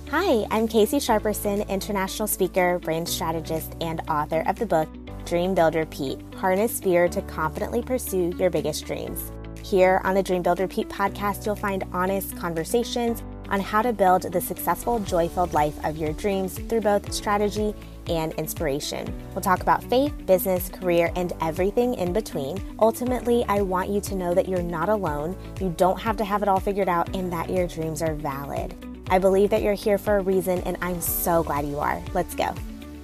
Hi, I'm Casey Sharperson, international speaker, brand strategist, and author of the book Dream Build Repeat: Harness Fear to Confidently Pursue Your Biggest Dreams. Here on the Dream Build Repeat podcast, you'll find honest conversations on how to build the successful, joy-filled life of your dreams through both strategy and inspiration. We'll talk about faith, business, career, and everything in between. Ultimately, I want you to know that you're not alone, you don't have to have it all figured out, and that your dreams are valid. I believe that you're here for a reason, and I'm so glad you are. Let's go.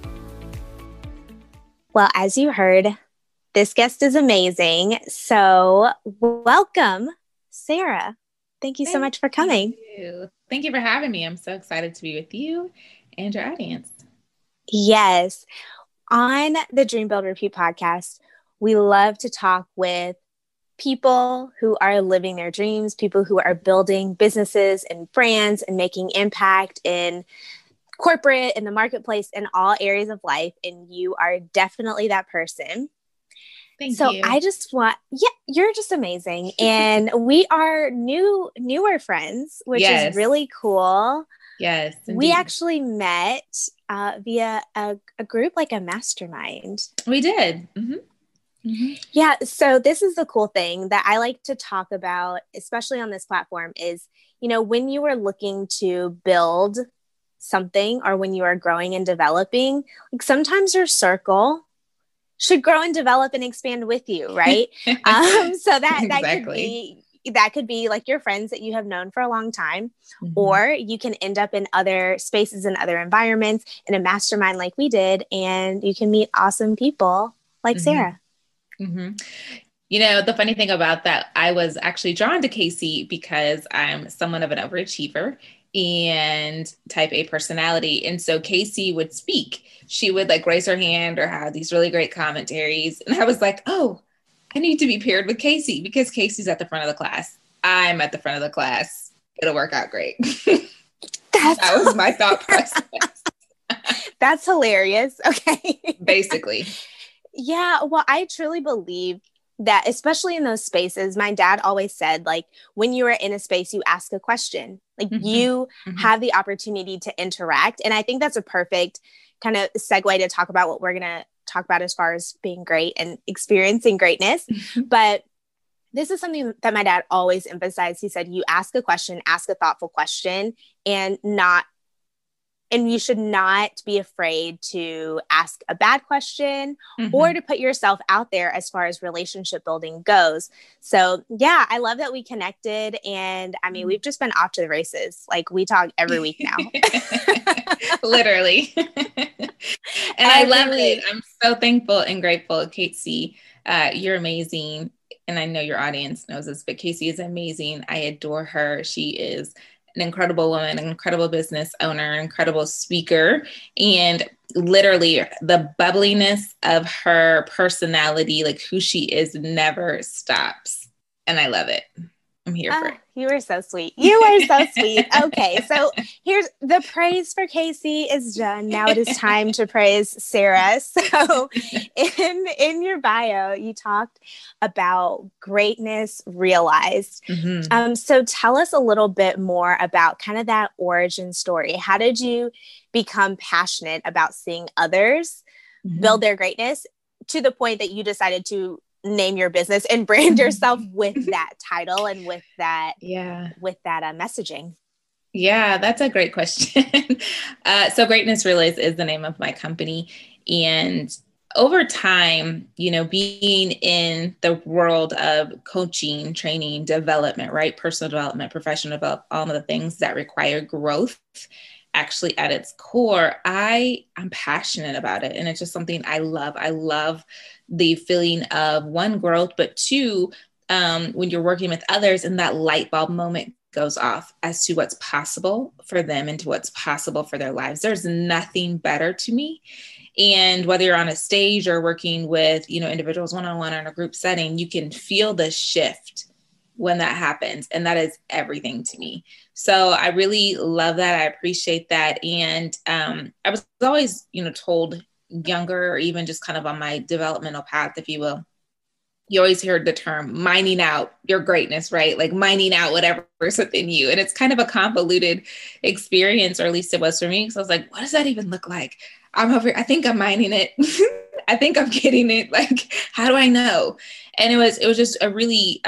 Well, as you heard, this guest is amazing. So welcome, Sarah. Thank you so much for coming. Thank you for having me. I'm so excited to be with you and your audience. Yes. On the Dream Build Repeat podcast, we love to talk with people who are living their dreams, people who are building businesses and brands and making impact in corporate, in the marketplace, in all areas of life. And you are definitely that person. Thank you. I just you're just amazing. And we are newer friends, which is really cool. Yes. Indeed. We actually met via a group, like a mastermind. We did. Mm-hmm. Mm-hmm. Yeah. So this is the cool thing that I like to talk about, especially on this platform, is, when you are looking to build something or when you are growing and developing, like sometimes your circle should grow and develop and expand with you. Right. So that exactly. that could be like your friends that you have known for a long time, mm-hmm. or you can end up in other spaces and other environments in a mastermind like we did. And you can meet awesome people like mm-hmm. Sarah. Mm-hmm. The funny thing about that, I was actually drawn to Casey because I'm somewhat of an overachiever and type A personality. And so Casey would speak. She would raise her hand or have these really great commentaries. And I was like, oh, I need to be paired with Casey because Casey's at the front of the class. I'm at the front of the class. It'll work out great. That was my thought process. That's hilarious. Okay. Basically. Yeah. Well, I truly believe that, especially in those spaces, my dad always said, when you are in a space, you ask a question, mm-hmm. you mm-hmm. have the opportunity to interact. And I think that's a perfect kind of segue to talk about what we're going to talk about as far as being great and experiencing greatness. But this is something that my dad always emphasized. He said, you ask a question, ask a thoughtful question, and you should not be afraid to ask a bad question mm-hmm. or to put yourself out there as far as relationship building goes. So yeah, I love that we connected. And I mean, we've just been off to the races. We talk every week now. Literally. And I love it. I'm so thankful and grateful. Casey, you're amazing. And I know your audience knows this, but Casey is amazing. I adore her. She is an incredible woman, an incredible business owner, an incredible speaker, and literally the bubbliness of her personality, who she is, never stops. And I love it. I'm here for it. You are so sweet. You are so sweet. Okay. So here's the praise for Casey is done. Now it is time to praise Sarah. So in your bio, you talked about greatness realized. Mm-hmm. So tell us a little bit more about kind of that origin story. How did you become passionate about seeing others mm-hmm. build their greatness to the point that you decided to name your business and brand yourself with that title and with that messaging? Yeah, that's a great question. So Greatness Realized is the name of my company. And over time, being in the world of coaching, training, development, right? Personal development, professional development, all of the things that require growth, actually at its core, I'm passionate about it. And it's just something I love. I love the feeling of one, growth, but two, when you're working with others and that light bulb moment goes off as to what's possible for them and to what's possible for their lives. There's nothing better to me. And whether you're on a stage or working with, individuals one-on-one or in a group setting, you can feel the shift when that happens. And that is everything to me. So I really love that. I appreciate that. And I was always, told younger, or even just kind of on my developmental path, if you will, you always heard the term mining out your greatness, right? Like mining out whatever's within you. And it's kind of a convoluted experience, or at least it was for me. Because I was like, what does that even look like? I'm over here, I think I'm mining it. I think I'm getting it. Like, how do I know? And it was just a really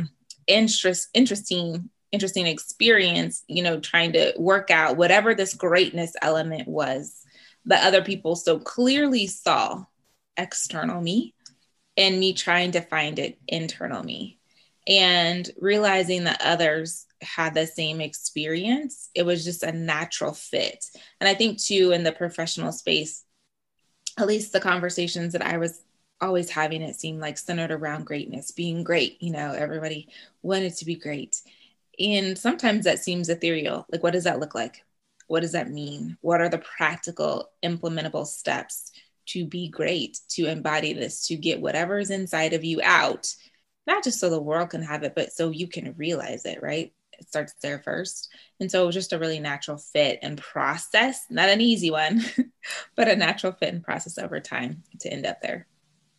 interesting experience, trying to work out whatever this greatness element was that other people so clearly saw external me, and me trying to find it internal me, and realizing that others had the same experience. It was just a natural fit. And I think too, in the professional space, at least the conversations that I was always having, it seemed like centered around greatness, being great. Everybody wanted to be great. And sometimes that seems ethereal. Like, what does that look like? What does that mean? What are the practical, implementable steps to be great, to embody this, to get whatever is inside of you out, not just so the world can have it, but so you can realize it, right? It starts there first. And so it was just a really natural fit and process, not an easy one, but a natural fit and process over time to end up there.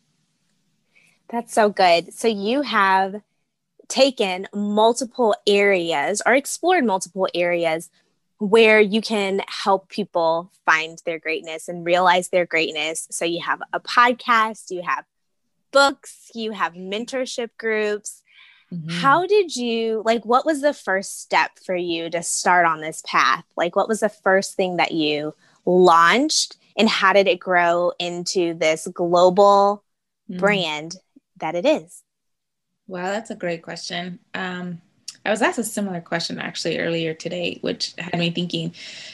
That's so good. So you have taken multiple areas or explored multiple areas where you can help people find their greatness and realize their greatness. So you have a podcast, you have books, you have mentorship groups. Mm-hmm. How did you, what was the first step for you to start on this path? What was the first thing that you launched, and how did it grow into this global brand that it is? Wow, that's a great question. I was asked a similar question actually earlier today, which had me thinking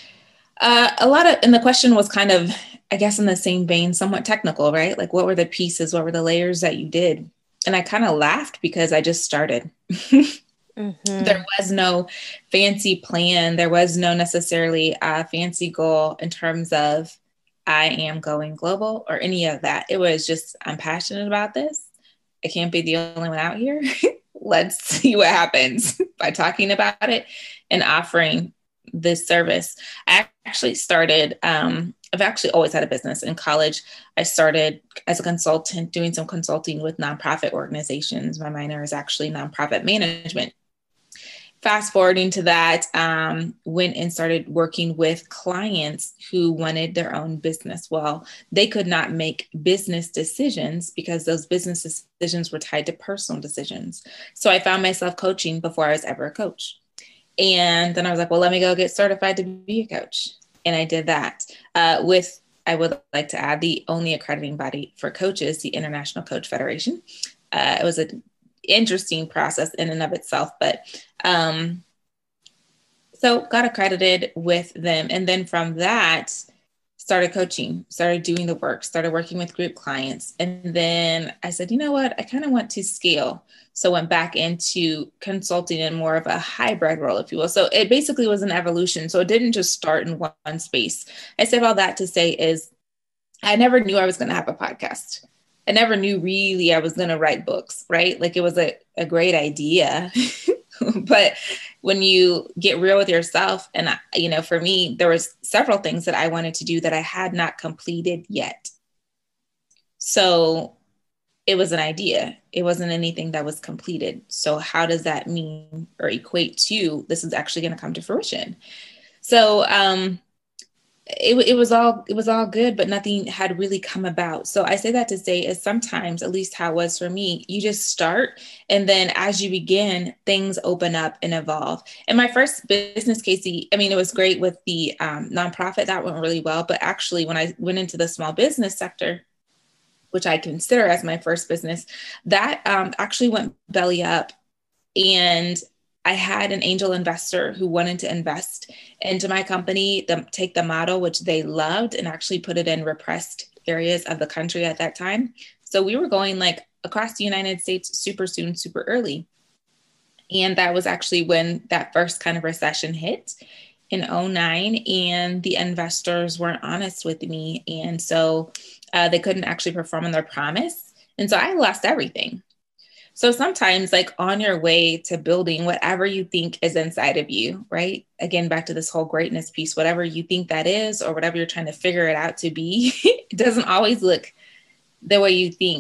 and the question was kind of, I guess, in the same vein, somewhat technical, right? Like, what were the pieces? What were the layers that you did? And I kind of laughed because I just started. Mm-hmm. There was no fancy plan. There was no necessarily fancy goal in terms of I am going global or any of that. It was just, I'm passionate about this. I can't be the only one out here. Let's see what happens by talking about it and offering this service. I actually started, I've actually always had a business. In college, I started as a consultant doing some consulting with nonprofit organizations. My minor is actually nonprofit management. Fast forwarding to that, went and started working with clients who wanted their own business. Well, they could not make business decisions because those business decisions were tied to personal decisions. So I found myself coaching before I was ever a coach. And then I was like, well, let me go get certified to be a coach. And I did that with, I would like to add, the only accrediting body for coaches, the International Coach Federation. It was an interesting process in and of itself, but so got accredited with them. And then from that, started coaching, started doing the work, started working with group clients. And then I said, you know what, I kind of want to scale. So went back into consulting in more of a hybrid role, if you will. So it basically was an evolution. So it didn't just start in one space. I said all that to say is I never knew I was going to have a podcast. I never knew really I was going to write books, right? Like, it was a great idea. But when you get real with yourself, and, for me, there was several things that I wanted to do that I had not completed yet. So it was an idea. It wasn't anything that was completed. So how does that mean or equate to this is actually going to come to fruition? So, it was all good, but nothing had really come about. So I say that to say is sometimes, at least how it was for me, you just start. And then as you begin, things open up and evolve. And my first business, Casey, it was great with the nonprofit. That went really well. But actually, when I went into the small business sector, which I consider as my first business, that actually went belly up. And I had an angel investor who wanted to invest into my company, take the model, which they loved, and actually put it in repressed areas of the country at that time. So we were going across the United States super soon, super early. And that was actually when that first kind of recession hit in 2009, and the investors weren't honest with me. And so they couldn't actually perform on their promise. And so I lost everything. So sometimes, on your way to building whatever you think is inside of you, right? Again, back to this whole greatness piece, whatever you think that is, or whatever you're trying to figure it out to be, it doesn't always look the way you think.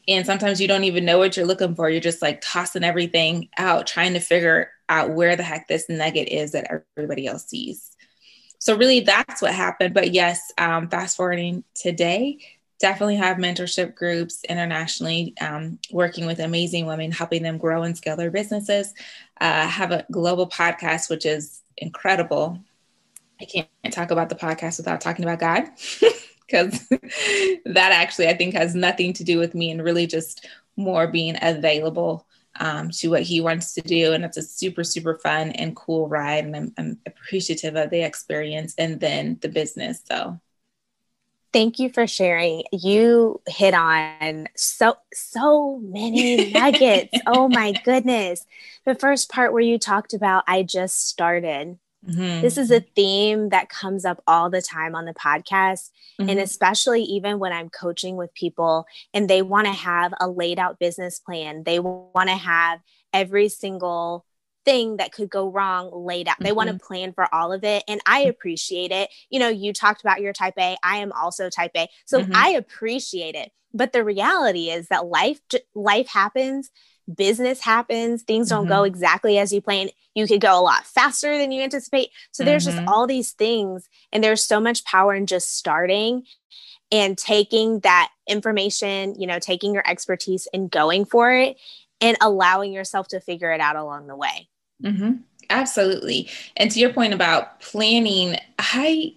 And sometimes you don't even know what you're looking for. You're just like tossing everything out, trying to figure out where the heck this nugget is that everybody else sees. So really that's what happened. But yes, fast forwarding today, definitely have mentorship groups internationally, working with amazing women, helping them grow and scale their businesses. Have a global podcast, which is incredible. I can't talk about the podcast without talking about God, because that actually, I think, has nothing to do with me and really just more being available to what he wants to do. And it's a super, super fun and cool ride. And I'm appreciative of the experience and then the business. So thank you for sharing. You hit on so many nuggets. Oh my goodness. The first part where you talked about, I just started. Mm-hmm. This is a theme that comes up all the time on the podcast. Mm-hmm. And especially even when I'm coaching with people and they want to have a laid out business plan. They want to have every single thing that could go wrong laid out. They mm-hmm. want to plan for all of it. And I appreciate it. You know, you talked about your type A. I am also type A. So mm-hmm. I appreciate it. But the reality is that life happens. Business happens, things don't mm-hmm. go exactly as you plan. You could go a lot faster than you anticipate. So there's mm-hmm. just all these things, and there's so much power in just starting and taking that information, you know, taking your expertise and going for it and allowing yourself to figure it out along the way. Mm-hmm. Absolutely. And to your point about planning, I'm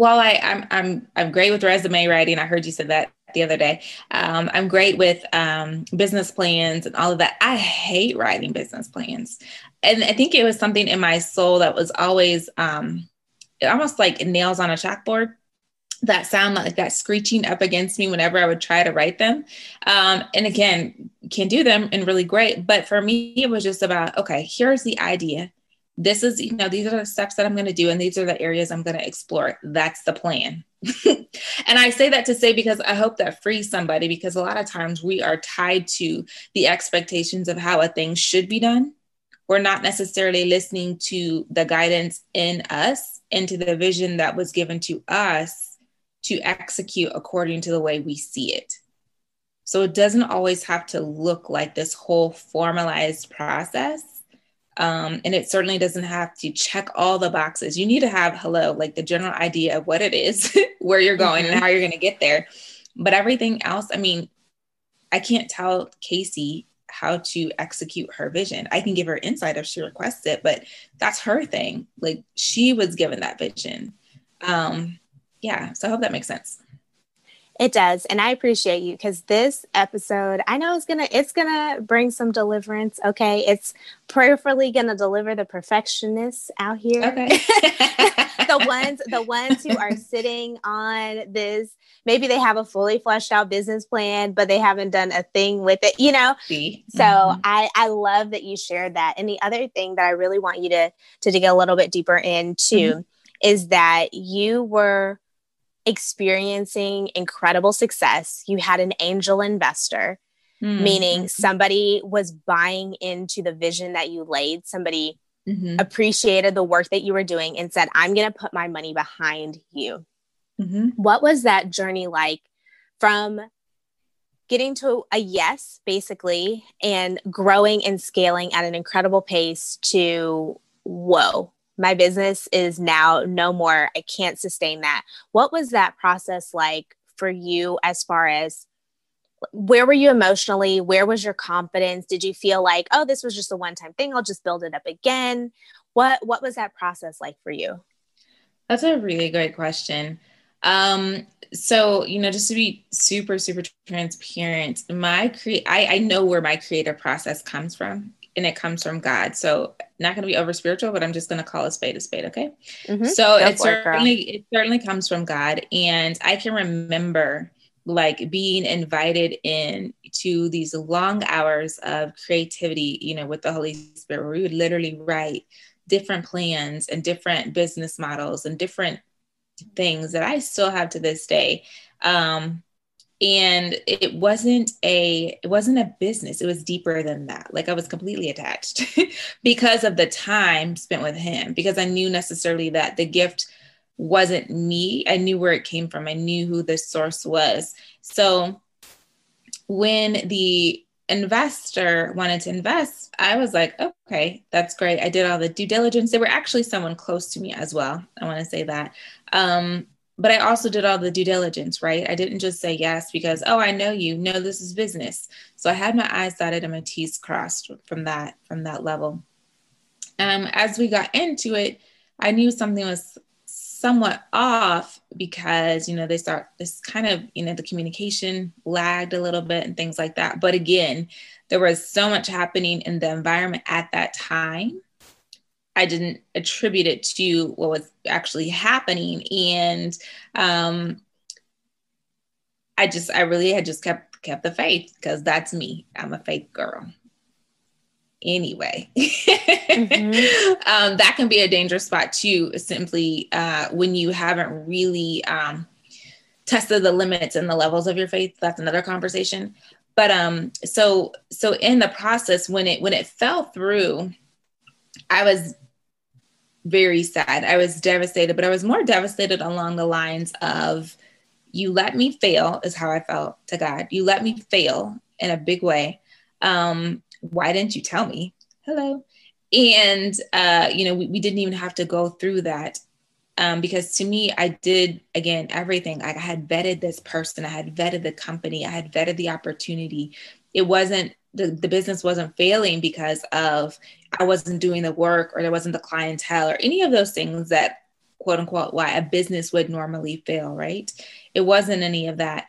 great with resume writing. I heard you said that the other day. I'm great with business plans and all of that. I hate writing business plans. And I think it was something in my soul that was always almost like nails on a chalkboard that sound like that screeching up against me whenever I would try to write them. And again, can do them and really great. But for me, it was just about, okay, here's the idea. This is, you know, these are the steps that I'm going to do. And these are the areas I'm going to explore. That's the plan. And I say that to say, because I hope that frees somebody, because a lot of times we are tied to the expectations of how a thing should be done. We're not necessarily listening to the guidance in us and to the vision that was given to us to execute according to the way we see it. So it doesn't always have to look like this whole formalized process. And it certainly doesn't have to check all the boxes. You need to have, like the general idea of what it is, where you're going mm-hmm. and how you're going to get there. But everything else, I mean, I can't tell Casey how to execute her vision. I can give her insight if she requests it, but that's her thing. Like, she was given that vision. Yeah. So I hope that makes sense. It does. And I appreciate you, because this episode, I know it's gonna bring some deliverance. Okay. It's prayerfully gonna deliver the perfectionists out here. Okay. the ones who are sitting on this, maybe they have a fully fleshed out business plan, but they haven't done a thing with it, you know? See? So mm-hmm. I love that you shared that. And the other thing that I really want you to dig a little bit deeper into mm-hmm. is that you were experiencing incredible success. You had an angel investor, meaning somebody was buying into the vision that you laid. Somebody mm-hmm. appreciated the work that you were doing and said, I'm going to put my money behind you. Mm-hmm. What was that journey like, from getting to a yes, basically, and growing and scaling at an incredible pace to, whoa, my business is now no more. I can't sustain that. What was that process like for you, as far as where were you emotionally? Where was your confidence? Did you feel like, oh, this was just a one-time thing, I'll just build it up again? What was that process like for you? That's a really great question. So, you know, just to be super, super transparent, I know where my creative process comes from, and it comes from God. So not going to be over spiritual, but I'm just going to call a spade. Okay. Mm-hmm. So it certainly comes from God. And I can remember like being invited in to these long hours of creativity, you know, with the Holy Spirit, where we would literally write different plans and different business models and different things that I still have to this day. And it wasn't a business. It was deeper than that. Like, I was completely attached because of the time spent with him, because I knew necessarily that the gift wasn't me. I knew where it came from. I knew who the source was. So when the investor wanted to invest, I was like, okay, that's great. I did all the due diligence. They were actually someone close to me as well. I want to say that. But I also did all the due diligence, right? I didn't just say yes because, oh, I know you. No, this is business. So I had my I's dotted and my T's crossed from that level. As we got into it, I knew something was somewhat off because, they start this kind of, the communication lagged a little bit and things like that. But again, there was so much happening in the environment at that time. I didn't attribute it to what was actually happening. And I really had just kept the faith because that's me. I'm a faith girl. Anyway, that can be a dangerous spot too, simply when you haven't really tested the limits and the levels of your faith. That's another conversation. But so in the process, when it fell through, I was very sad. I was devastated, but I was more devastated along the lines of, you let me fail is how I felt to God. You let me fail in a big way. Why didn't you tell me? Hello. And, we didn't even have to go through that because to me, I did, again, everything. I had vetted this person. I had vetted the company. I had vetted the opportunity. It wasn't, the business wasn't failing because of, I wasn't doing the work or there wasn't the clientele or any of those things that, quote unquote, why a business would normally fail, right? It wasn't any of that.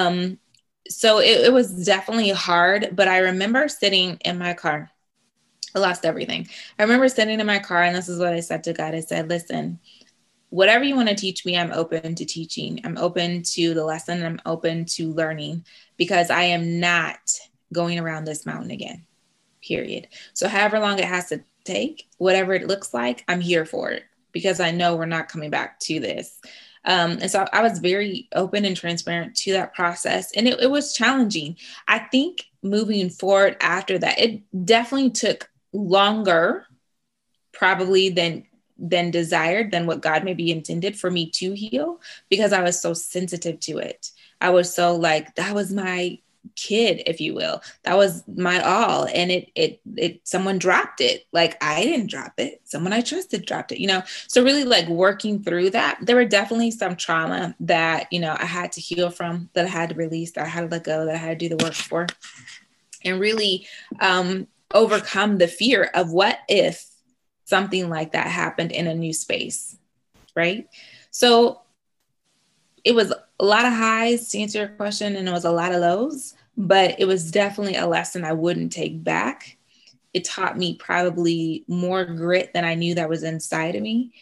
So it was definitely hard, but I remember sitting in my car. I lost everything. I remember sitting in my car, and this is what I said to God. I said, listen, whatever you want to teach me, I'm open to teaching. I'm open to the lesson. I'm open to learning because I am not going around this mountain again, period. So however long it has to take, whatever it looks like, I'm here for it because I know we're not coming back to this. And so I was very open and transparent to that process. And it was challenging. I think moving forward after that, it definitely took longer probably than desired, than what God maybe intended for me to heal, because I was so sensitive to it. I was so like, that was my kid, if you will. That was my all. And it someone dropped it. Like, I didn't drop it. Someone I trusted dropped it, So really like working through that, there were definitely some trauma that, I had to heal from, that I had to release, that I had to let go, that I had to do the work for, and really overcome the fear of what if something like that happened in a new space, right? So it was a lot of highs, to answer your question, and it was a lot of lows, but it was definitely a lesson I wouldn't take back. It taught me probably more grit than I knew that was inside of me.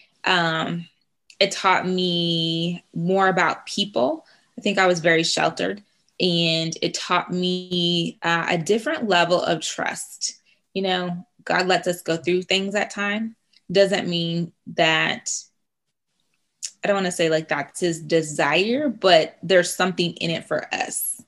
It taught me more about people. I think I was very sheltered, and it taught me a different level of trust. God lets us go through things at time. Doesn't mean that, I don't want to say like that's his desire, but there's something in it for us.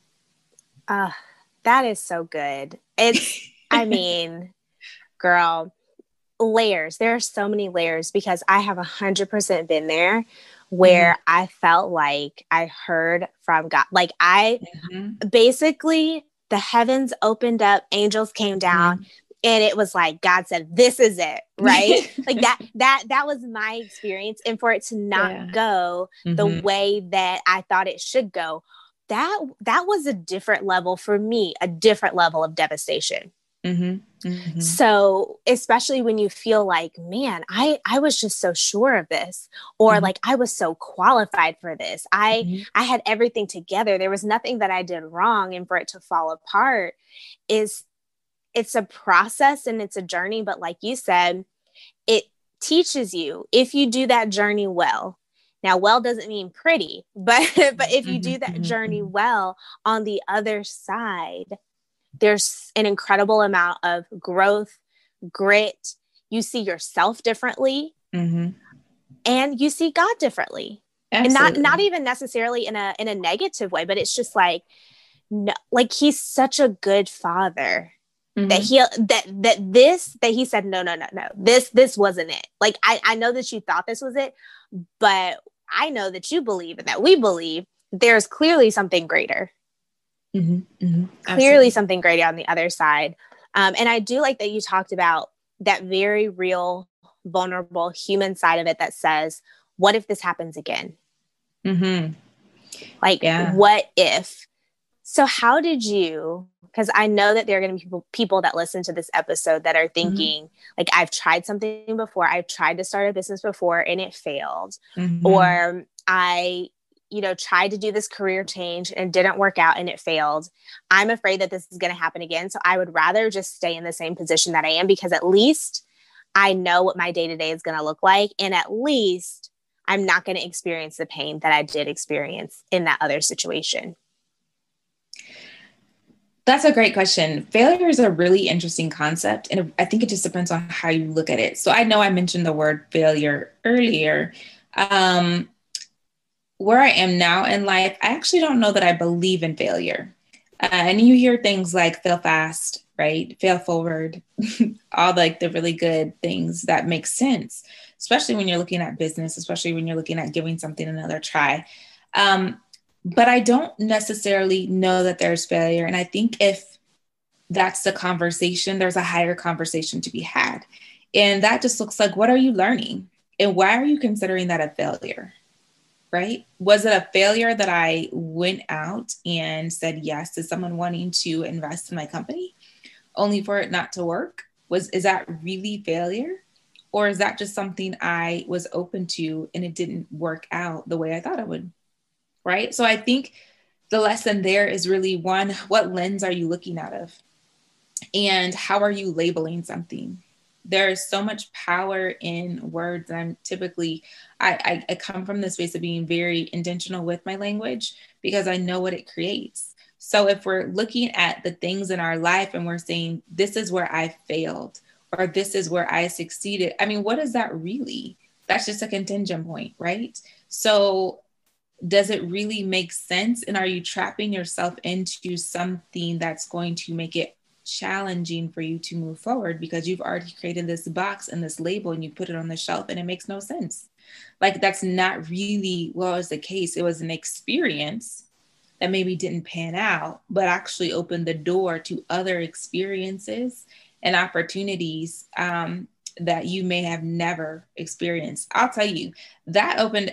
That is so good. It's, I mean, girl, layers. There are so many layers because I have 100% been there where I felt like I heard from God. Like basically the heavens opened up, angels came down. And it was like, God said, this is it, right? Like that was my experience. And for it to not go the way that I thought it should go, that was a different level for me, a different level of devastation. So especially when you feel like, man, I was just so sure of this, or like I was so qualified for this. I had everything together. There was nothing that I did wrong. And for it to fall apart it's a process and it's a journey. But like you said, it teaches you if you do that journey well. Now, well doesn't mean pretty, but if you do that journey well, on the other side, there's an incredible amount of growth, grit. You see yourself differently and you see God differently. Absolutely. And not even necessarily in a negative way, but it's just like, no, like he's such a good father. That he said, no, this wasn't it. Like, I know that you thought this was it, but I know that you believe and that we believe there's clearly something greater. Clearly something great on the other side. And I do like that you talked about that very real, vulnerable human side of it that says, what if this happens again? Like, what if? So how did you, because I know that there are going to be people that listen to this episode that are thinking, like, I've tried something before. I've tried to start a business before and it failed. Or I, tried to do this career change and it didn't work out and it failed. I'm afraid that this is going to happen again. So I would rather just stay in the same position that I am, because at least I know what my day-to-day is going to look like. And at least I'm not going to experience the pain that I did experience in that other situation. That's a great question. Failure is a really interesting concept, and I think it just depends on how you look at it. So I know I mentioned the word failure earlier. Where I am now in life, I actually don't know that I believe in failure. And you hear things like fail fast, right? Fail forward, all like the really good things that make sense, especially when you're looking at business, especially when you're looking at giving something another try. But I don't necessarily know that there's failure. And I think if that's the conversation, there's a higher conversation to be had. And that just looks like, what are you learning? And why are you considering that a failure? Right? Was it a failure that I went out and said yes to someone wanting to invest in my company only for it not to work? Is that really failure? Or is that just something I was open to and it didn't work out the way I thought it would? Right? So I think the lesson there is really, one, what lens are you looking out of? And how are you labeling something? There's so much power in words. I'm typically, I come from the space of being very intentional with my language because I know what it creates. So if we're looking at the things in our life and we're saying, this is where I failed, or this is where I succeeded, I mean, what is that really? That's just a contingent point, right? So does it really make sense? And are you trapping yourself into something that's going to make it challenging for you to move forward because you've already created this box and this label and you put it on the shelf and it makes no sense? Like, that's not really what was the case. It was an experience that maybe didn't pan out, but actually opened the door to other experiences and opportunities that you may have never experienced. I'll tell you, that opened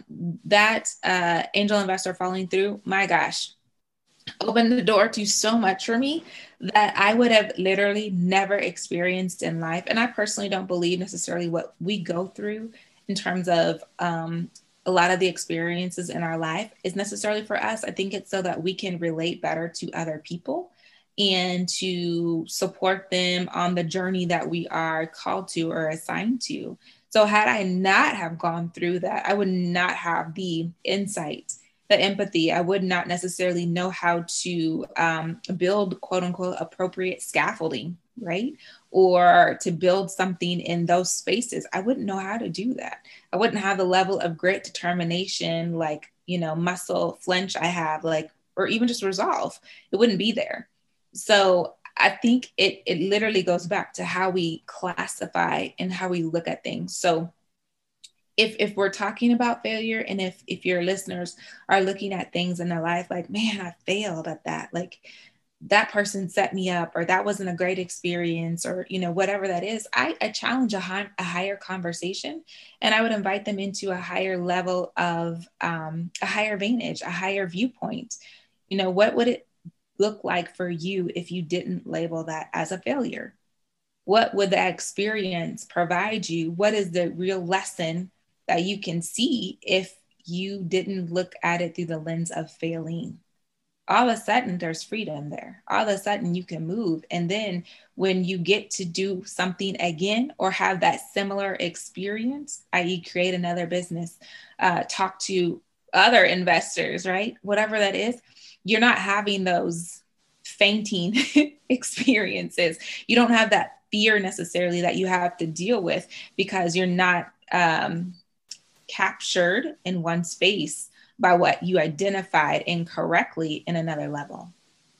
angel investor following through, my gosh, opened the door to so much for me that I would have literally never experienced in life. And I personally don't believe necessarily what we go through in terms of a lot of the experiences in our life is necessarily for us. I think it's so that we can relate better to other people and to support them on the journey that we are called to or assigned to. So had I not have gone through that, I would not have the insight, the empathy. I would not necessarily know how to build, quote unquote, appropriate scaffolding, right? Or to build something in those spaces. I wouldn't know how to do that. I wouldn't have the level of grit, determination, like, muscle flinch I have, like, or even just resolve. It wouldn't be there. So I think it literally goes back to how we classify and how we look at things. So if we're talking about failure, and if your listeners are looking at things in their life like, man, I failed at that, like that person set me up, or that wasn't a great experience, or, whatever that is, I challenge a higher conversation, and I would invite them into a higher level of a higher vantage, a higher viewpoint. What would it look like for you if you didn't label that as a failure? What would that experience provide you? What is the real lesson that you can see if you didn't look at it through the lens of failing? All of a sudden there's freedom there. All of a sudden you can move. And then when you get to do something again or have that similar experience, i.e. create another business, talk to other investors, right? Whatever that is, you're not having those fainting experiences. You don't have that fear necessarily that you have to deal with because you're not captured in one space by what you identified incorrectly in another level.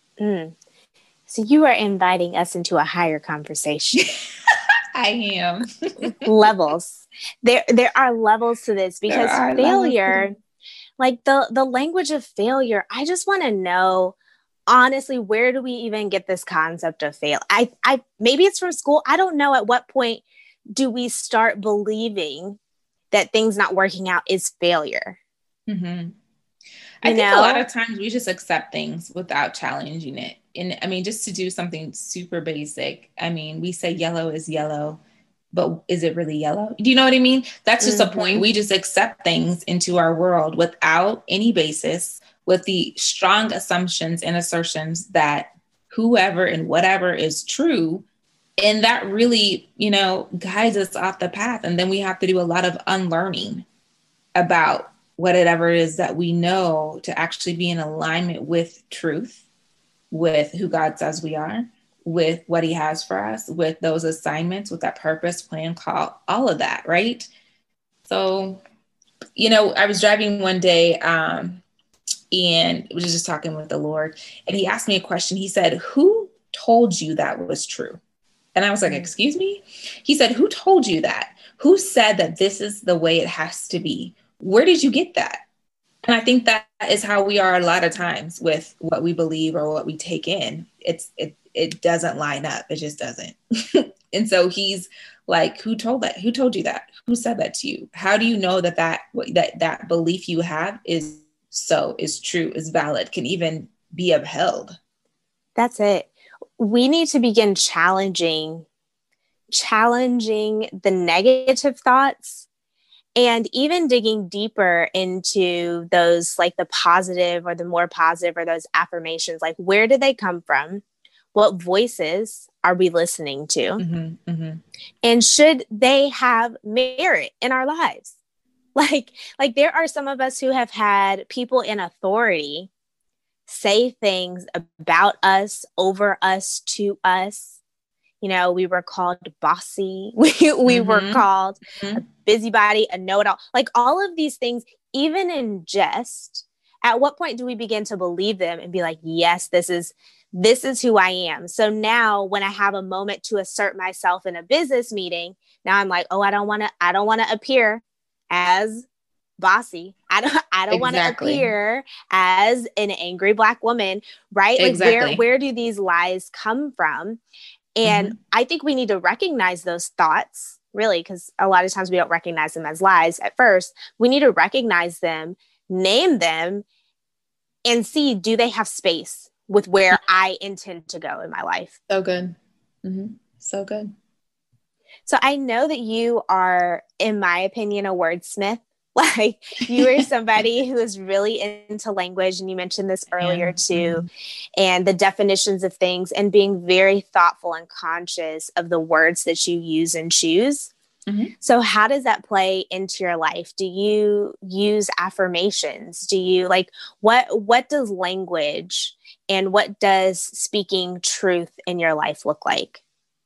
So you are inviting us into a higher conversation. I am. Levels. There are levels to this because failure, like the language of failure, I just want to know honestly, where do we even get this concept of fail? I maybe it's from school. I don't know at what point do we start believing that things not working out is failure. Mm-hmm. I think a lot of times we just accept things without challenging it. And I mean, just to do something super basic, I mean, we say yellow is yellow, but is it really yellow? Do you know what I mean? That's just a point. We just accept things into our world without any basis, with the strong assumptions and assertions that whoever and whatever is true. And that really, guides us off the path. And then we have to do a lot of unlearning about whatever it is that we know to actually be in alignment with truth, with who God says we are, with what he has for us, with those assignments, with that purpose, plan, call, all of that, right? So, I was driving one day and was just talking with the Lord, and he asked me a question. He said, "Who told you that was true?" And I was like, "Excuse me?" He said, "Who told you that? Who said that this is the way it has to be? Where did you get that?" And I think that is how we are a lot of times with what we believe or what we take in. It doesn't line up. It just doesn't. And so he's like, "Who told that? Who told you that? Who said that to you? How do you know that belief you have is true, is valid, can even be upheld?" That's it. We need to begin challenging the negative thoughts, and even digging deeper into those, like the positive or the more positive, or those affirmations. Like, where did they come from? What voices are we listening to? Mm-hmm, mm-hmm. And should they have merit in our lives? Like there are some of us who have had people in authority say things about us, over us, to us. We were called bossy. We were called a busybody, a know-it-all. Like all of these things, even in jest, at what point do we begin to believe them and be like, yes, this is who I am. So now when I have a moment to assert myself in a business meeting, now I'm like, oh, I don't want to appear as bossy. I don't want to appear as an angry Black woman, right? Like where do these lies come from? And I think we need to recognize those thoughts, really, because a lot of times we don't recognize them as lies at first. We need to recognize them, name them, and see, do they have space with where I intend to go in my life? So good. Mm-hmm. So good. So I know that you are, in my opinion, a wordsmith. Like you are somebody who is really into language, and you mentioned this earlier too, and the definitions of things, and being very thoughtful and conscious of the words that you use and choose. So how does that play into your life? Do you use affirmations? Do you what does language and what does speaking truth in your life look like?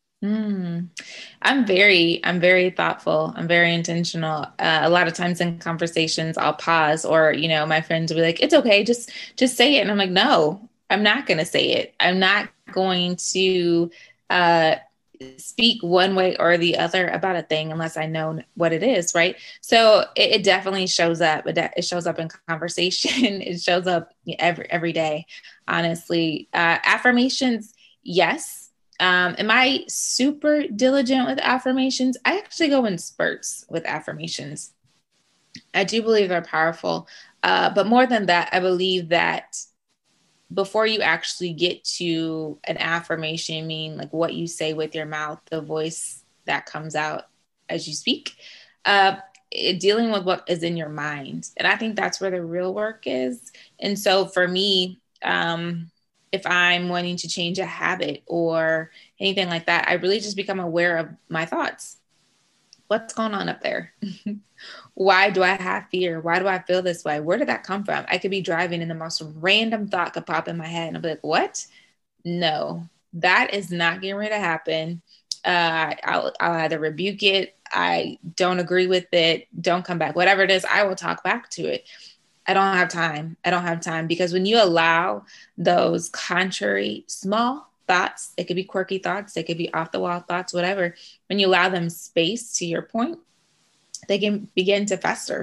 I'm very thoughtful. I'm very intentional. A lot of times in conversations, I'll pause, or, my friends will be like, "It's okay. Just say it." And I'm like, "No, I'm not going to say it. I'm not going to speak one way or the other about a thing unless I know what it is." Right. So it definitely shows up. It shows up in conversation. It shows up every day, honestly. Affirmations. Yes. Am I super diligent with affirmations? I actually go in spurts with affirmations. I do believe they're powerful. But more than that, I believe that before you actually get to an affirmation, meaning like what you say with your mouth, the voice that comes out as you speak, dealing with what is in your mind. And I think that's where the real work is. And so for me, if I'm wanting to change a habit or anything like that, I really just become aware of my thoughts. What's going on up there? Why do I have fear? Why do I feel this way? Where did that come from? I could be driving and the most random thought could pop in my head and I'll be like, what? No, that is not getting ready to happen. I'll either rebuke it. I don't agree with it. Don't come back. Whatever it is, I will talk back to it. I don't have time because when you allow those contrary small thoughts, it could be quirky thoughts, they could be off the wall thoughts, whatever. When you allow them space, to your point, they can begin to fester.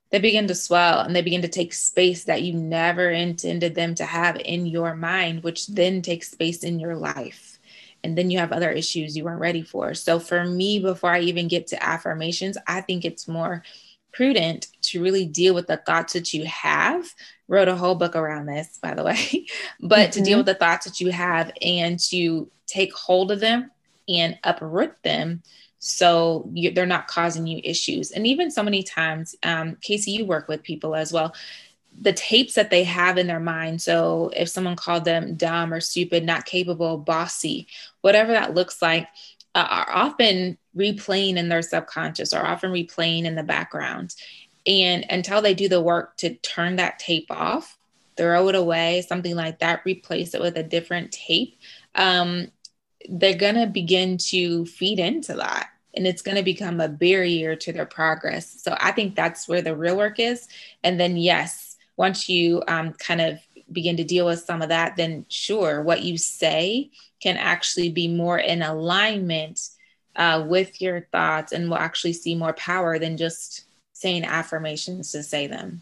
They begin to swell and they begin to take space that you never intended them to have in your mind, which then takes space in your life. And then you have other issues you weren't ready for. So for me, before I even get to affirmations, I think it's more prudent to really deal with the thoughts that you have. Wrote a whole book around this, by the way, but to deal with the thoughts that you have and to take hold of them and uproot them so they're not causing you issues. And even so many times, Casey, you work with people as well, the tapes that they have in their mind. So if someone called them dumb or stupid, not capable, bossy, whatever that looks like, are often replaying in their subconscious or often replaying in the background. And until they do the work to turn that tape off, throw it away, something like that, replace it with a different tape, they're going to begin to feed into that. And it's going to become a barrier to their progress. So I think that's where the real work is. And then, yes, once you kind of begin to deal with some of that, then sure, what you say can actually be more in alignment with your thoughts and will actually see more power than just saying affirmations to say them.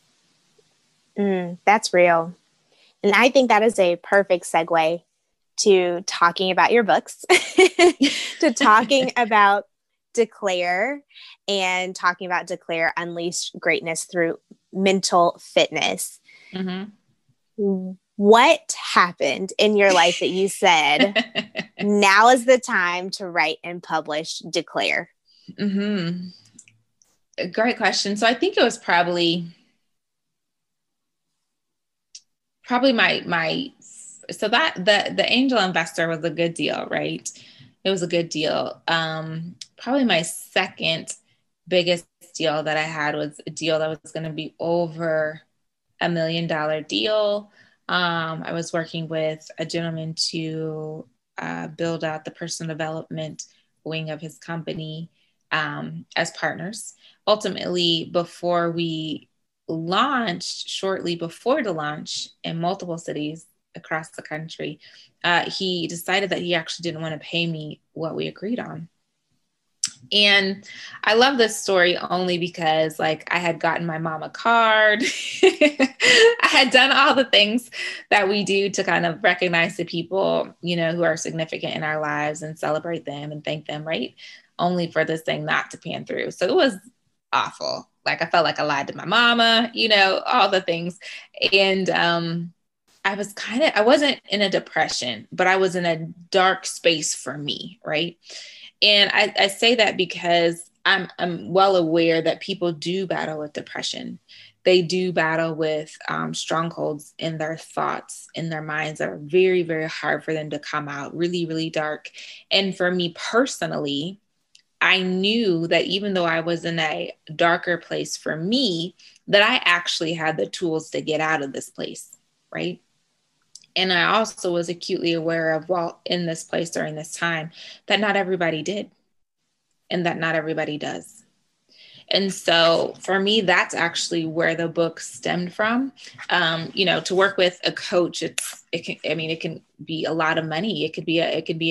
That's real. And I think that is a perfect segue to talking about your books, to talking about Declare and talking about Declare Unleash Greatness Through Mental Fitness. What happened in your life that you said, now is the time to write and publish Declare? A great question. So I think it was probably my so that the angel investor was a good deal, right? It was a good deal. Probably my second biggest deal that I had was a deal that was going to be over $1 million deal. I was working with a gentleman to build out the personal development wing of his company as partners. Ultimately, before we launched, shortly before the launch in multiple cities across the country, he decided that he actually didn't want to pay me what we agreed on. And I love this story only because, like, I had gotten my mom a card. I had done all the things that we do to kind of recognize the people, you know, who are significant in our lives and celebrate them and thank them, right? Only for this thing not to pan through. So it was awful. Like, I felt like I lied to my mama, you know, all the things. And I wasn't in a depression, but I was in a dark space for me, right? And I say that because I'm well aware that people do battle with depression. They do battle with strongholds in their thoughts, in their minds that are very, very hard for them to come out, really, really dark. And for me personally, I knew that even though I was in a darker place for me, that I actually had the tools to get out of this place, right? And I also was acutely aware of, while in this place during this time, that not everybody did and that not everybody does. And so for me, that's actually where the book stemmed from. You know, to work with a coach, it can be a lot of money. It could be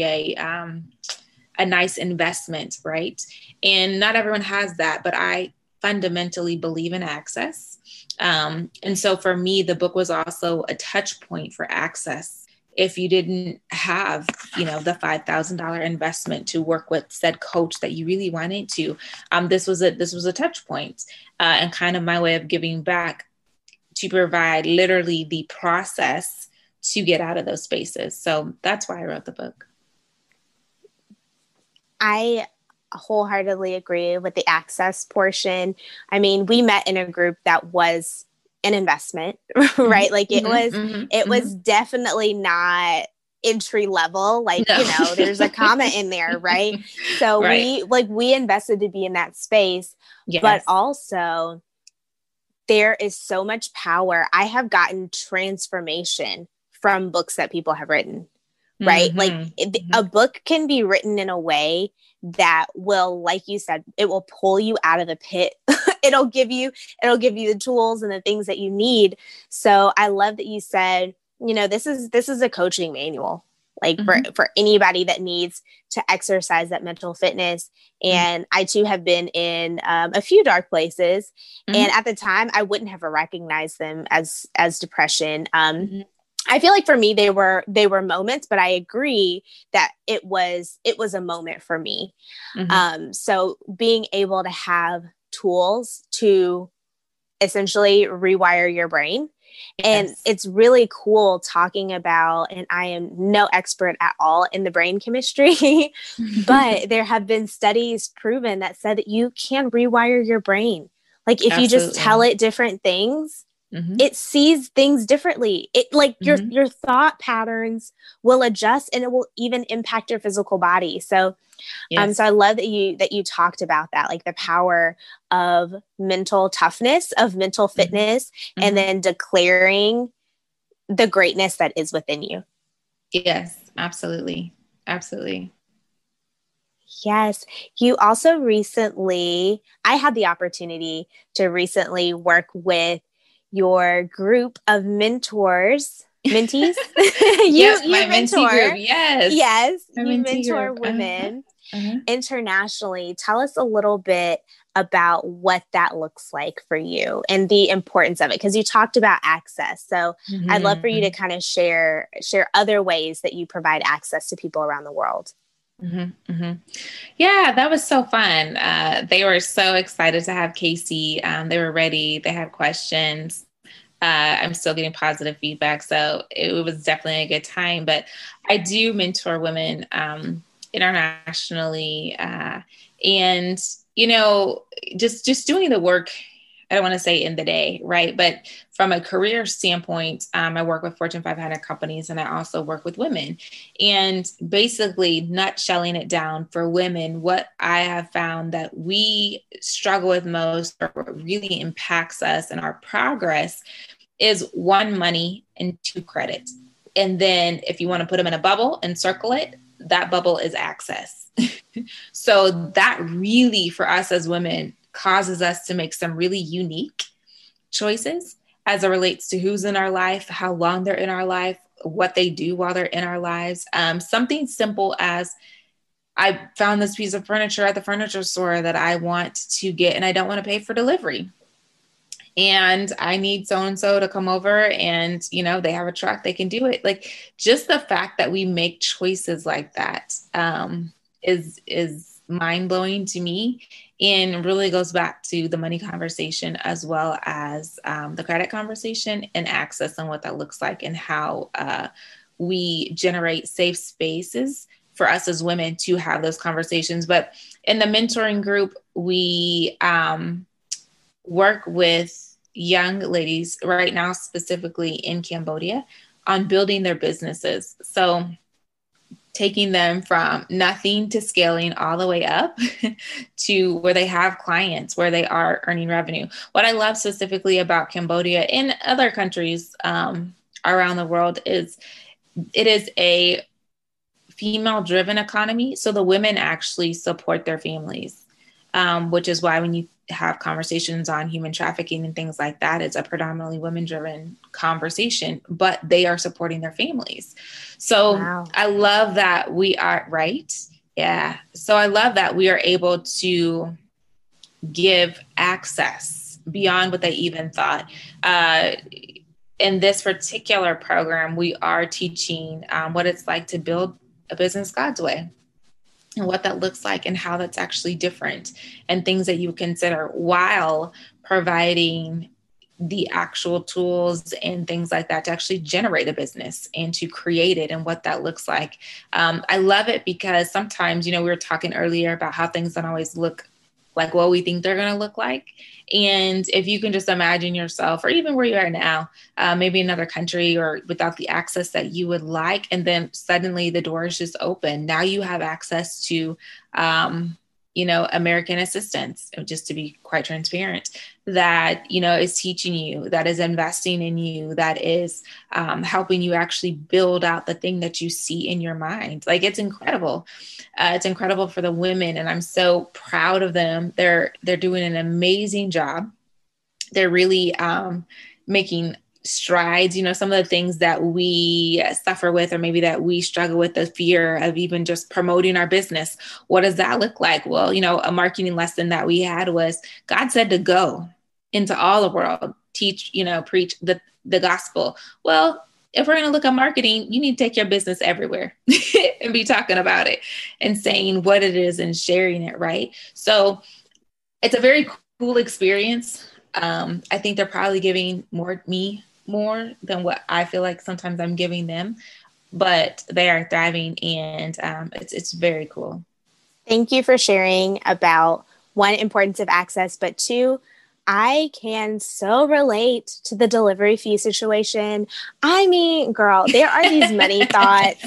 a nice investment, right? And not everyone has that, but I fundamentally believe in access. And so for me, the book was also a touch point for access. If you didn't have, you know, the $5,000 investment to work with said coach that you really wanted to, this was a touch point, and kind of my way of giving back to provide literally the process to get out of those spaces. So that's why I wrote the book. I wholeheartedly agree with the access portion. I mean, we met in a group that was an investment, right? Like it was definitely not entry level. Like, no. You know, there's a comma in there, right? So right. we invested to be in that space, yes. But also there is so much power. I have gotten transformation from books that people have written. Right? Like a book can be written in a way that will, like you said, it will pull you out of the pit. It'll give you the tools and the things that you need. So I love that you said, you know, this is a coaching manual. like for anybody that needs to exercise that mental fitness. And I too have been in a few dark places. And at the time I wouldn't have recognized them as depression. I feel like for me, they were moments, but I agree that it was a moment for me. So being able to have tools to essentially rewire your brain. And it's really cool talking about, and I am no expert at all in the brain chemistry, but there have been studies proven that said that you can rewire your brain. Like if you just tell it different things, it sees things differently. It like your thought patterns will adjust, and it will even impact your physical body. So, so I love that you talked about that, like the power of mental toughness, of mental fitness, and then declaring the greatness that is within you. Yes, absolutely. Absolutely. Yes. You also I had the opportunity to recently work with your group of mentees. Yes, my mentee group. Yes. My you mentor group. women internationally. Tell us a little bit about what that looks like for you and the importance of it, because you talked about access. So I'd love for you to kind of share other ways that you provide access to people around the world. Yeah, that was so fun. They were so excited to have Casey. They were ready. They had questions. I'm still getting positive feedback. So it was definitely a good time. But I do mentor women internationally. And, just doing the work, I don't want to say in the day, right? But from a career standpoint, I work with Fortune 500 companies, and I also work with women. And basically nutshelling it down for women, what I have found that we struggle with most, or what really impacts us and our progress, is 1, money, and 2, credit. And then if you want to put them in a bubble and circle it, that bubble is access. So that really, for us as women, causes us to make some really unique choices as it relates to who's in our life, how long they're in our life, what they do while they're in our lives. Something simple as, I found this piece of furniture at the furniture store that I want to get, and I don't want to pay for delivery. And I need so-and-so to come over, and, they have a truck, they can do it. Like, just the fact that we make choices like that is mind-blowing to me, and really goes back to the money conversation, as well as the credit conversation, and access, and what that looks like, and how we generate safe spaces for us as women to have those conversations. But in the mentoring group, we work with young ladies right now, specifically in Cambodia, on building their businesses. So taking them from nothing to scaling all the way up to where they have clients, where they are earning revenue. What I love specifically about Cambodia and other countries around the world is it is a female-driven economy. So the women actually support their families, which is why when you have conversations on human trafficking and things like that, it's a predominantly women-driven conversation, but they are supporting their families. So wow. I love that we are right. Yeah. So I love that we are able to give access beyond what they even thought. In this particular program, we are teaching what it's like to build a business God's way, and what that looks like, and how that's actually different, and things that you consider, while providing the actual tools and things like that to actually generate a business and to create it, and what that looks like. I love it because sometimes, we were talking earlier about how things don't always look like what we think they're going to look like. And if you can just imagine yourself, or even where you are now, maybe another country, or without the access that you would like, and then suddenly the door is just open. Now you have access to, American assistance, just to be quite transparent, that, is teaching you, that is investing in you, that is helping you actually build out the thing that you see in your mind. Like, it's incredible. It's incredible for the women, and I'm so proud of them. They're doing an amazing job. They're really making strides, some of the things that we suffer with, or maybe that we struggle with, the fear of even just promoting our business. What does that look like? Well, a marketing lesson that we had was God said to go into all the world, teach, preach the gospel. Well, if we're going to look at marketing, you need to take your business everywhere and be talking about it and saying what it is and sharing it. Right. So it's a very cool experience. I think they're probably giving more than what I feel like sometimes I'm giving them, but they are thriving, and it's very cool. Thank you for sharing about, one, importance of access, but two, I can so relate to the delivery fee situation. I mean, girl, there are these money thoughts,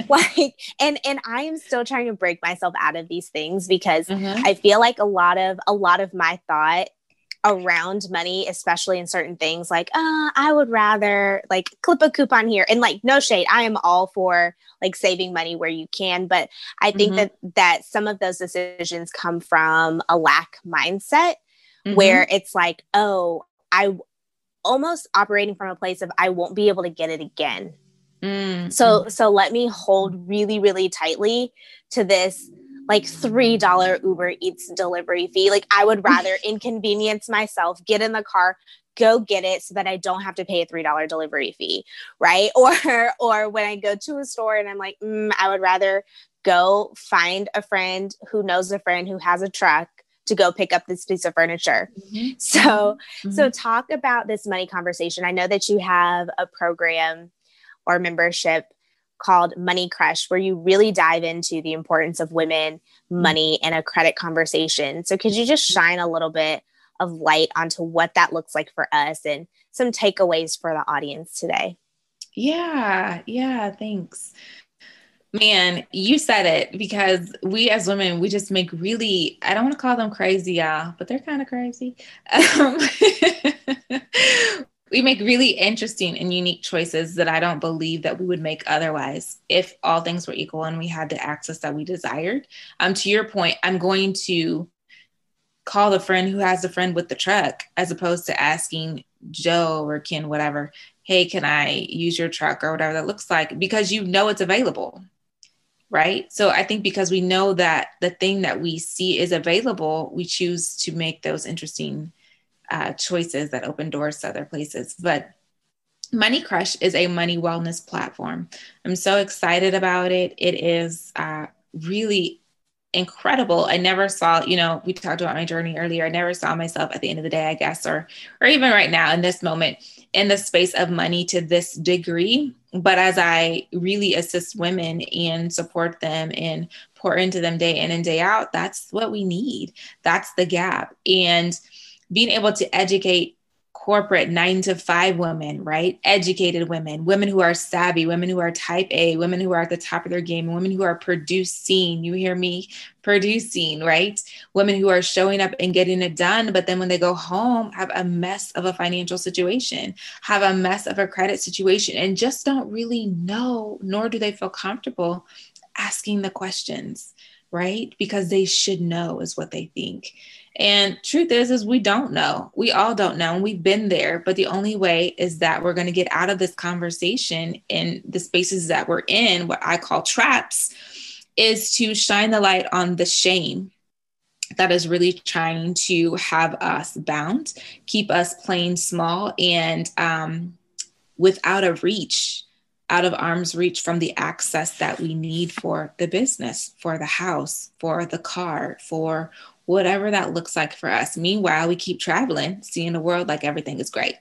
and I am still trying to break myself out of these things, because I feel like a lot of my thought around money, especially in certain things, like, I would rather like clip a coupon here, and like, no shade, I am all for like saving money where you can. But I think that some of those decisions come from a lack mindset, where it's like, oh, I almost operating from a place of, I won't be able to get it again. So let me hold really, really tightly to this like $3 Uber Eats delivery fee. Like, I would rather inconvenience myself, get in the car, go get it, so that I don't have to pay a $3 delivery fee. Right. Or when I go to a store and I'm like, I would rather go find a friend who knows a friend who has a truck to go pick up this piece of furniture. So talk about this money conversation. I know that you have a program or membership called Money Crush, where you really dive into the importance of women, money, and a credit conversation. So could you just shine a little bit of light onto what that looks like for us and some takeaways for the audience today? Yeah, thanks. Man, you said it, because we as women, we just make really, I don't want to call them crazy, y'all, but they're kind of crazy. We make really interesting and unique choices that I don't believe that we would make otherwise if all things were equal and we had the access that we desired. To your point, I'm going to call the friend who has a friend with the truck, as opposed to asking Joe or Ken, whatever, hey, can I use your truck, or whatever that looks like, because it's available. Right. So I think because we know that the thing that we see is available, we choose to make those interesting choices that open doors to other places. But Money Crush is a money wellness platform. I'm so excited about it. It is really incredible. I never saw, we talked about my journey earlier. I never saw myself at the end of the day, I guess, or even right now in this moment, in the space of money to this degree. But as I really assist women and support them and pour into them day in and day out, that's what we need. That's the gap. And being able to educate corporate 9-to-5 women, right? Educated women who are savvy, women who are type A, women who are at the top of their game, women who are producing, you hear me, producing, right? Women who are showing up and getting it done. But then when they go home, have a mess of a financial situation, have a mess of a credit situation, and just don't really know, nor do they feel comfortable asking the questions, right? Because they should know is what they think. And truth is we don't know. We all don't know. And we've been there. But the only way is that we're going to get out of this conversation in the spaces that we're in, what I call traps, is to shine the light on the shame that is really trying to have us bound, keep us playing small and without a reach, out of arm's reach from the access that we need for the business, for the house, for the car, for whatever that looks like for us. Meanwhile, we keep traveling, seeing the world like everything is great.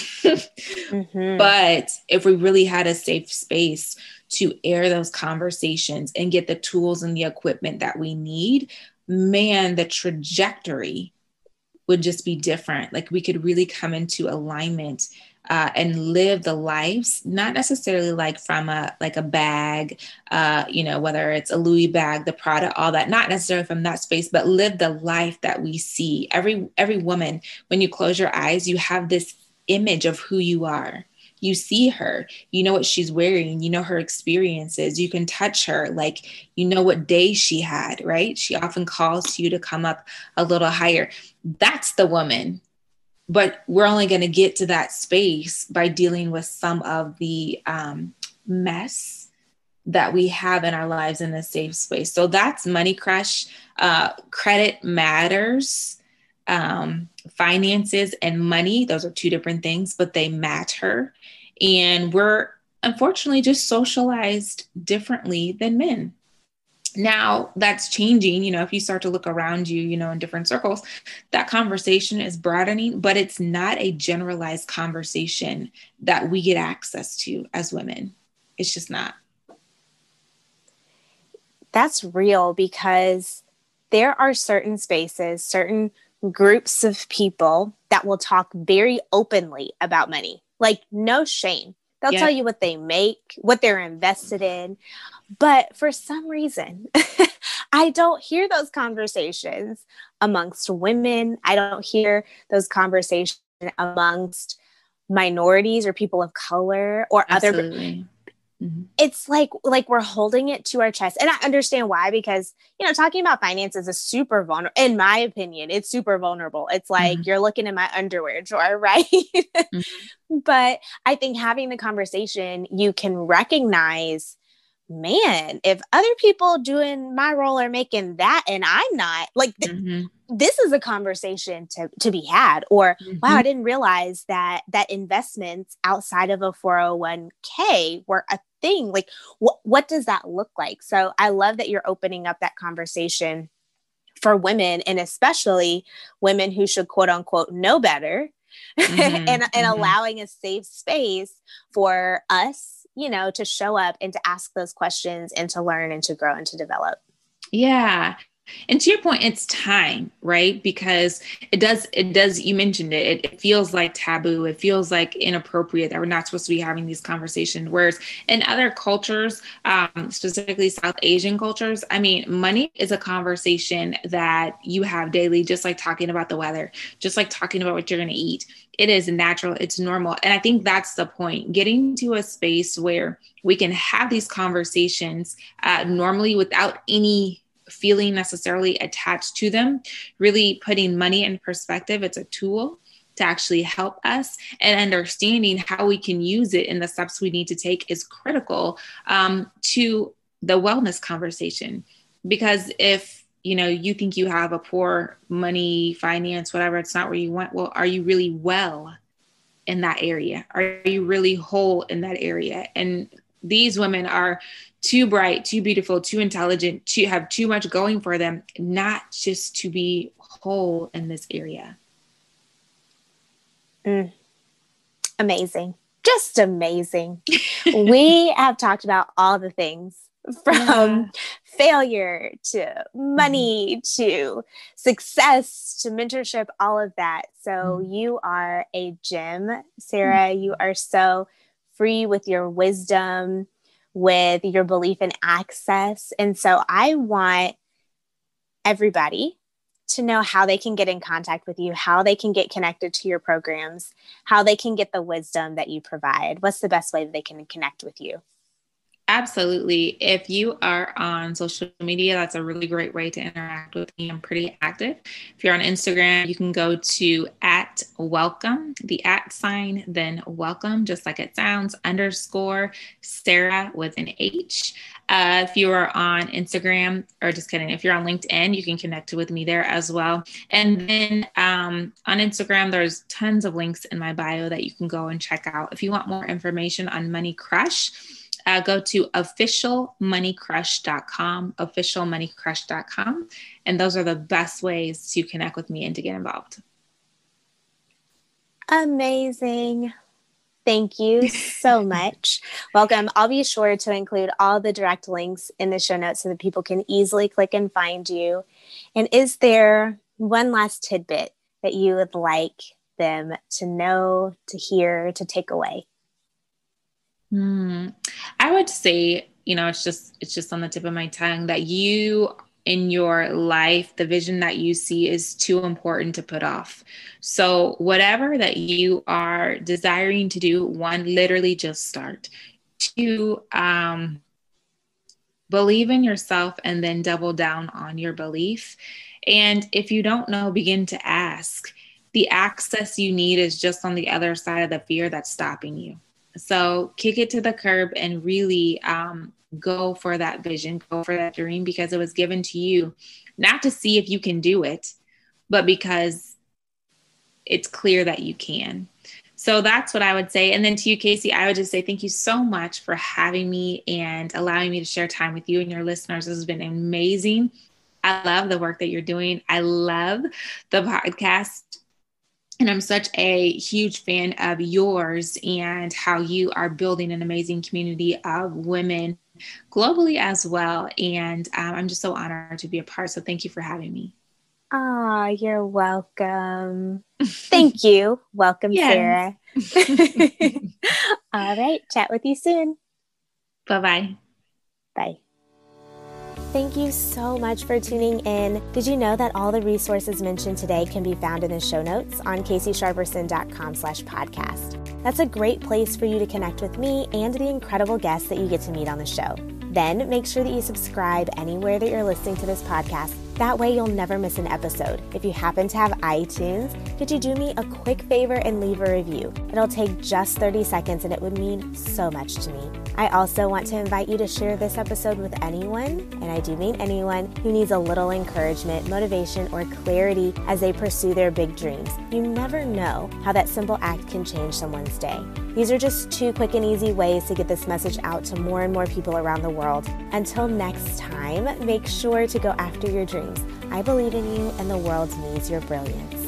But if we really had a safe space to air those conversations and get the tools and the equipment that we need, man, the trajectory would just be different. Like, we could really come into alignment and live the lives, not necessarily like from a bag, whether it's a Louis bag, the Prada, all that, not necessarily from that space, but live the life that we see. Every woman, when you close your eyes, you have this image of who you are. You see her, you know what she's wearing, you know her experiences, you can touch her, like, you know what day she had, right? She often calls to you to come up a little higher. That's the woman But we're only going to get to that space by dealing with some of the mess that we have in our lives in a safe space. So that's Money Crush. Credit matters. Finances and money, those are two different things, but they matter. And we're unfortunately just socialized differently than men. Now that's changing. If you start to look around you, in different circles, that conversation is broadening, but it's not a generalized conversation that we get access to as women. It's just not. That's real, because there are certain spaces, certain groups of people that will talk very openly about money, like no shame. They'll tell you what they make, what they're invested in. But for some reason, I don't hear those conversations amongst women. I don't hear those conversations amongst minorities or people of color or Absolutely. It's like we're holding it to our chest. And I understand why, because, talking about finances is super vulnerable. In my opinion, it's super vulnerable. It's like you're looking in my underwear drawer, right? But I think having the conversation, you can recognize, man, if other people doing my role are making that and I'm not, like, this is a conversation to be had. Or, wow, I didn't realize that investments outside of a 401k were a thing. Like, what does that look like? So I love that you're opening up that conversation for women, and especially women who should, quote unquote, know better, and allowing a safe space for us, to show up and to ask those questions and to learn and to grow and to develop. Yeah. And to your point, it's time, right? Because it does, you mentioned it, it feels like taboo. It feels like inappropriate that we're not supposed to be having these conversations. Whereas in other cultures, specifically South Asian cultures, money is a conversation that you have daily, just like talking about the weather, just like talking about what you're going to eat. It is natural. It's normal. And I think that's the point, getting to a space where we can have these conversations normally without any feeling necessarily attached to them, really putting money in perspective. It's a tool to actually help us, and understanding how we can use it and the steps we need to take is critical to the wellness conversation. Because if you think you have a poor money, finance, whatever, it's not where you want. Well, are you really well in that area? Are you really whole in that area? And these women are too bright, too beautiful, too intelligent, to have too much going for them, not just to be whole in this area. Amazing. Just amazing. We have talked about all the things from failure to money to success to mentorship, all of that. So you are a gem, Sarah. You are so free with your wisdom, with your belief in access. And so I want everybody to know how they can get in contact with you, how they can get connected to your programs, how they can get the wisdom that you provide. What's the best way that they can connect with you? Absolutely. If you are on social media, that's a really great way to interact with me. I'm pretty active. If you're on Instagram, you can go to @welcome, the @sign, then welcome, just like it sounds, _ Sarah with an H. If you are on Instagram, or just kidding, if you're on LinkedIn, you can connect with me there as well. And then on Instagram, there's tons of links in my bio that you can go and check out. If you want more information on Money Crush, go to officialmoneycrush.com, and those are the best ways to connect with me and to get involved. Amazing. Thank you so much. Welcome. I'll be sure to include all the direct links in the show notes so that people can easily click and find you. And is there one last tidbit that you would like them to know, to hear, to take away? I would say, it's just on the tip of my tongue, that you in your life, the vision that you see is too important to put off. So whatever that you are desiring to do, one, literally just start. Two, believe in yourself and then double down on your belief. And if you don't know, begin to ask. the access you need is just on the other side of the fear that's stopping you. So kick it to the curb and really go for that vision, go for that dream, because it was given to you, not to see if you can do it, but because it's clear that you can. So that's what I would say. And then to you, Casey, I would just say thank you so much for having me and allowing me to share time with you and your listeners. This has been amazing. I love the work that you're doing. I love the podcast. And I'm such a huge fan of yours and how you are building an amazing community of women globally as well. And I'm just so honored to be a part. So thank you for having me. Ah, you're welcome. Thank you. Welcome, Sarah. All right. Chat with you soon. Bye-bye. Bye. Thank you so much for tuning in. Did you know that all the resources mentioned today can be found in the show notes on caseysharperson.com/podcast? That's a great place for you to connect with me and the incredible guests that you get to meet on the show. Then make sure that you subscribe anywhere that you're listening to this podcast. That way you'll never miss an episode. If you happen to have iTunes, could you do me a quick favor and leave a review? It'll take just 30 seconds and it would mean so much to me. I also want to invite you to share this episode with anyone, and I do mean anyone, who needs a little encouragement, motivation, or clarity as they pursue their big dreams. You never know how that simple act can change someone's day. These are just 2 quick and easy ways to get this message out to more and more people around the world. Until next time, make sure to go after your dreams. I believe in you, and the world needs your brilliance.